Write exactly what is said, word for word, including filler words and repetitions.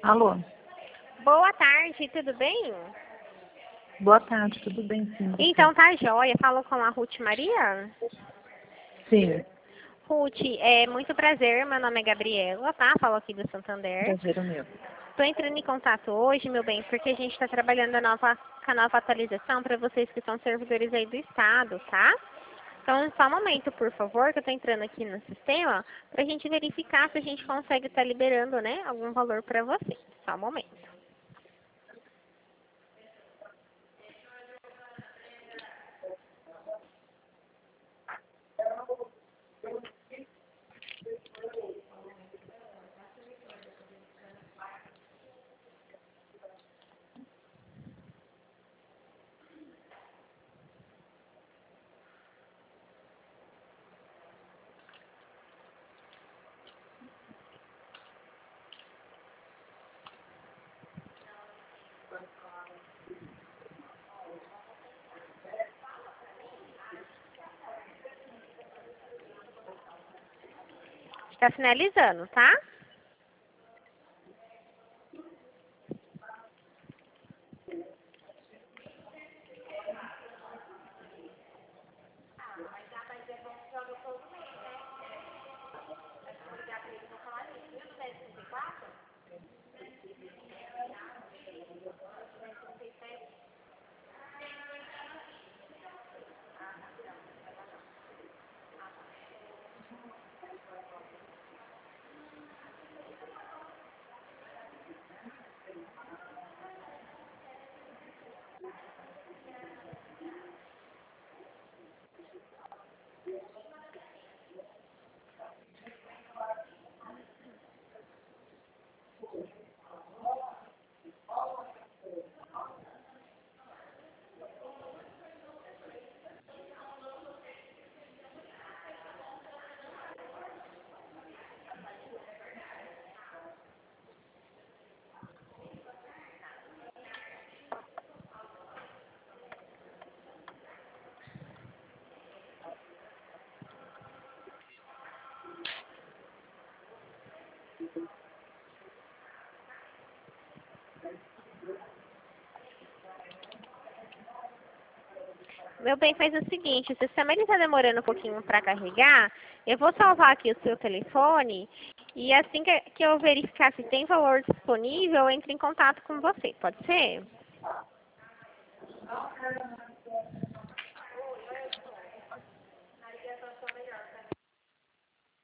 Alô? Boa tarde, tudo bem? Boa tarde, tudo bem, sim. você? Então tá joia. Falou com a Ruth Maria? Sim, Ruth, é muito prazer. Meu nome é Gabriela, tá? Falo aqui do Santander. prazer é meu. Tô entrando em contato hoje, meu bem, porque a gente está trabalhando a nova, com a nova atualização para vocês que são servidores aí do Estado, tá? Então, só um momento, por favor, que eu tô entrando aqui no sistema pra gente verificar se a gente consegue estar liberando, né, algum valor para vocês. Só um momento. Está finalizando, tá? Meu bem, faz o seguinte, o sistema ele está demorando um pouquinho para carregar, eu vou salvar aqui o seu telefone e assim que, que eu verificar se tem valor disponível, eu entro em contato com você, pode ser?